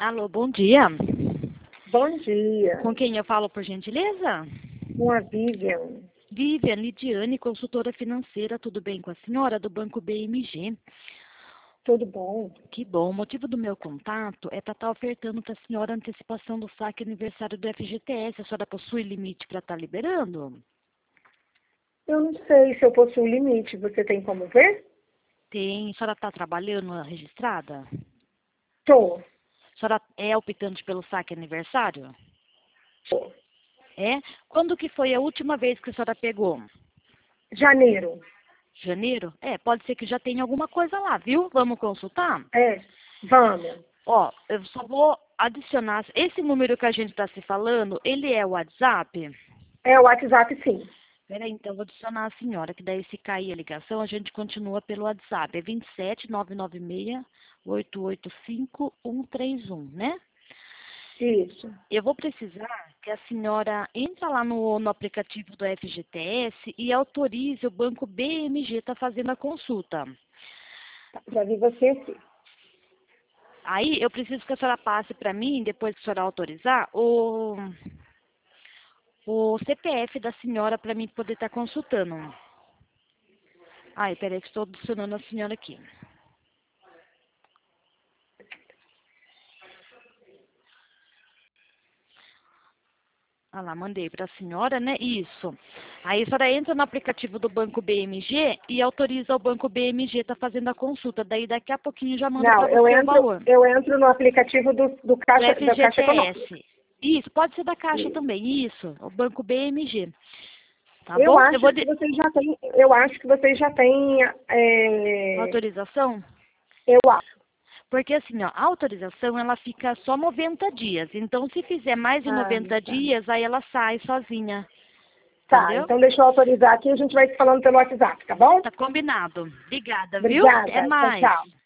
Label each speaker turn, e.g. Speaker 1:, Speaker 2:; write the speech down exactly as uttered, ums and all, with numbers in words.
Speaker 1: Alô, bom dia.
Speaker 2: Bom dia.
Speaker 1: Com quem eu falo, por gentileza?
Speaker 2: Com a Vivian.
Speaker 1: Vivian Lidiane, consultora financeira, tudo bem com a senhora, do Banco B M G?
Speaker 2: Tudo bom?
Speaker 1: Que bom. O motivo do meu contato é para estar ofertando para a senhora a antecipação do saque aniversário do F G T S. A senhora possui limite para estar liberando?
Speaker 2: Eu não sei se eu possuo limite. Você tem como ver?
Speaker 1: Tem. A senhora está trabalhando registrada?
Speaker 2: Tô.
Speaker 1: A senhora é optante pelo saque aniversário?
Speaker 2: Tô.
Speaker 1: É? Quando que foi a última vez que a senhora pegou?
Speaker 2: Janeiro.
Speaker 1: Janeiro? É, pode ser que já tenha alguma coisa lá, viu? Vamos consultar?
Speaker 2: É. Vamos.
Speaker 1: Ó, eu só vou adicionar. Esse número que a gente está se falando, ele é o WhatsApp?
Speaker 2: É o WhatsApp, sim.
Speaker 1: Peraí, então eu vou adicionar a senhora, que daí se cair a ligação, a gente continua pelo WhatsApp. É vinte e sete, nove nove seis, oito oito cinco, um três um, né?
Speaker 2: Isso.
Speaker 1: Eu vou precisar que a senhora entre lá no, no aplicativo do F G T S e autorize o Banco B M G tá fazendo a consulta.
Speaker 2: Tá, já vi você aqui.
Speaker 1: Aí eu preciso que a senhora passe para mim, depois que a senhora autorizar, o, o C P F da senhora para mim poder estar consultando. Ai, peraí que estou adicionando a senhora aqui. Ah lá, mandei para a senhora, né? Isso. Aí a senhora entra no aplicativo do Banco B M G e autoriza o Banco B M G tá fazendo a consulta. Daí daqui a pouquinho já manda
Speaker 2: Não,
Speaker 1: para
Speaker 2: eu
Speaker 1: você o
Speaker 2: entro,
Speaker 1: valor.
Speaker 2: eu entro no aplicativo do, do
Speaker 1: Do
Speaker 2: Caixa, da Caixa Econômica.
Speaker 1: F G T S. Isso, pode ser da Caixa
Speaker 2: Isso.
Speaker 1: também. Isso, o Banco B M G. Tá
Speaker 2: Eu
Speaker 1: bom? Eu
Speaker 2: acho
Speaker 1: vou
Speaker 2: que
Speaker 1: de...
Speaker 2: vocês já têm, eu acho que vocês já têm, é,
Speaker 1: Autorização?
Speaker 2: eu acho.
Speaker 1: Porque assim, ó, a autorização ela fica só noventa dias. Então, se fizer mais de
Speaker 2: Ah,
Speaker 1: noventa
Speaker 2: tá.
Speaker 1: dias, aí ela sai sozinha.
Speaker 2: Tá,
Speaker 1: Entendeu?
Speaker 2: então deixa eu autorizar aqui e a gente vai se falando pelo WhatsApp, tá bom?
Speaker 1: Tá combinado. Obrigada, viu? Até
Speaker 2: Obrigada. Tchau,
Speaker 1: mais.
Speaker 2: tchau.